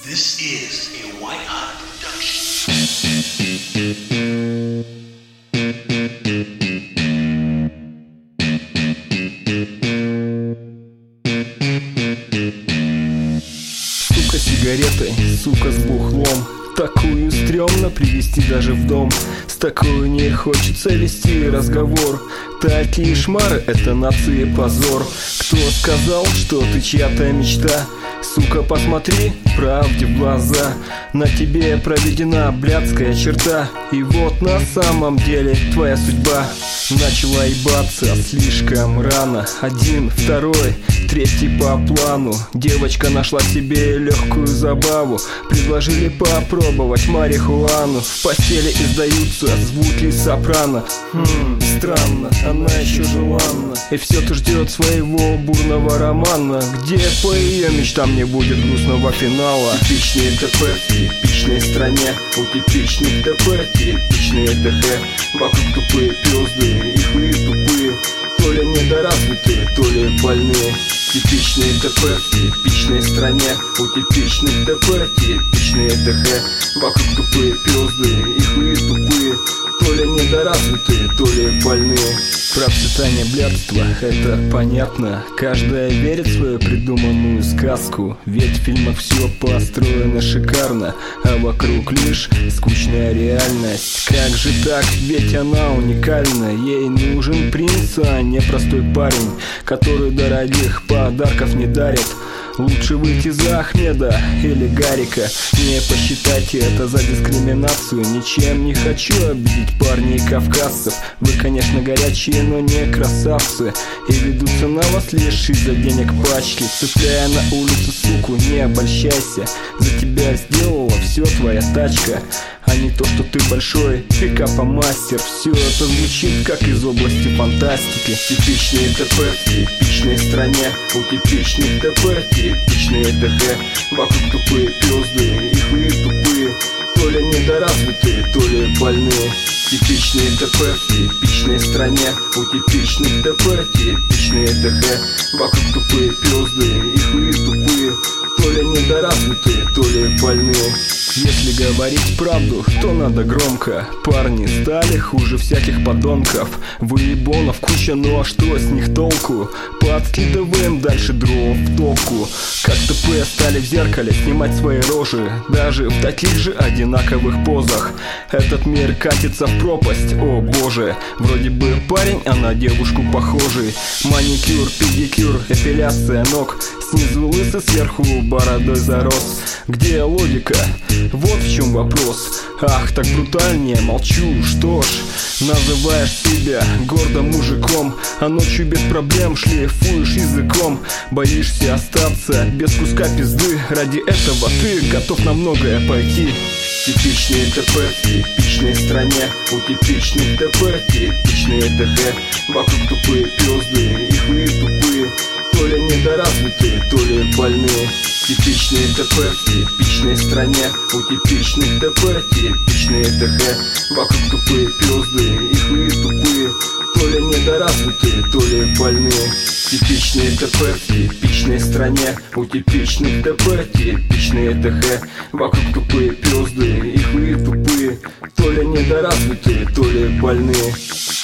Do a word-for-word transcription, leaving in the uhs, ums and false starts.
This is a White Hot production. Сука сигаретой, сука с бухлом. Такую стрёмно привести даже в дом. С такой не хочется вести разговор. Такие шмары — это нации позор. Кто сказал, что ты чья-то мечта? Сука, посмотри правде в глаза. На тебе проведена блядская черта. И вот на самом деле твоя судьба начала ебаться слишком рано. Один, второй, третий по плану. Девочка нашла себе легкую забаву. Предложили попробовать марихуану. В постели издаются звуки сопрано. Хм, странно, она еще желанна. И все-то ждет своего бурного романа, где по ее мечтам не будет грустного финала. Типичные ТП в типичной стране. У типичных ТП типичные ТХ. Вокруг тупые пизды, их вы тупые. То ли недоразвитые, то ли больные. Типичные ТП в типичной стране. У типичных ТП типичные ТХ. Вокруг тупые пизды, их вы тупые. То ли недоразвитые, то ли больные. Процветание блядства — это понятно. Каждая верит в свою придуманную сказку. Ведь в фильмах все построено шикарно, а вокруг лишь скучная реальность. Как же так, ведь она уникальна. Ей нужен принц, а не простой парень, который дорогих подарков не дарит. Лучше выйти за Ахмеда или Гарика. Не посчитайте это за дискриминацию. Ничем не хочу обидеть парней кавказцев. Вы, конечно, горячие, но не красавцы. И ведутся на вас лишь из-за денег пачки. Цепляя на улицу суку, не обольщайся. За тебя сделала все твоя тачка, а не то, что ты большой пикапомастер. Все это звучит как из области фантастики. Типичные ТП в типичной стране. У типичных ТП типичные ТХ. Вокруг тупые пизды, их вы тупые. То ли недоразвитые, то ли больные. Типичные ТП в типичной стране. У типичных ТП типичные ТХ. Вокруг тупые пизды, их вы тупые. То ли недоразвитые, то ли больные. Если говорить правду, то надо громко. Парни стали хуже всяких подонков. Выебонов куча, ну а что с них толку? Подкидываем дальше дров в топку. Как ТП стали в зеркале снимать свои рожи, даже в таких же одинаковых позах. Этот мир катится в пропасть, о боже. Вроде бы парень, а на девушку похожий. Маникюр, педикюр, эпиляция ног. Снизу лысый, сверху бородой зарос. Где логика? Вот в чем вопрос. Ах, так брутальнее, молчу, что ж. Называешь себя гордым мужиком, а ночью без проблем шлифуешь языком. Боишься остаться без куска пизды. Ради этого ты готов на многое пойти. Типичные ТП в типичной стране. У типичных ТП типичные ТХ. Вокруг тупые пизды, их вы тупые. То ли недоразвитые, то ли больные. Типичные ТП в типичной стране. У типичных ТП типичные ТХ. Вокруг тупые пизды, их вы тупые. То ли недоразвитые, то ли больные. Типичные ТП в типичной стране. У типичных ТП типичные ТХ. Вокруг тупые пизды, их вы тупые. То ли недоразвитые, то ли больные.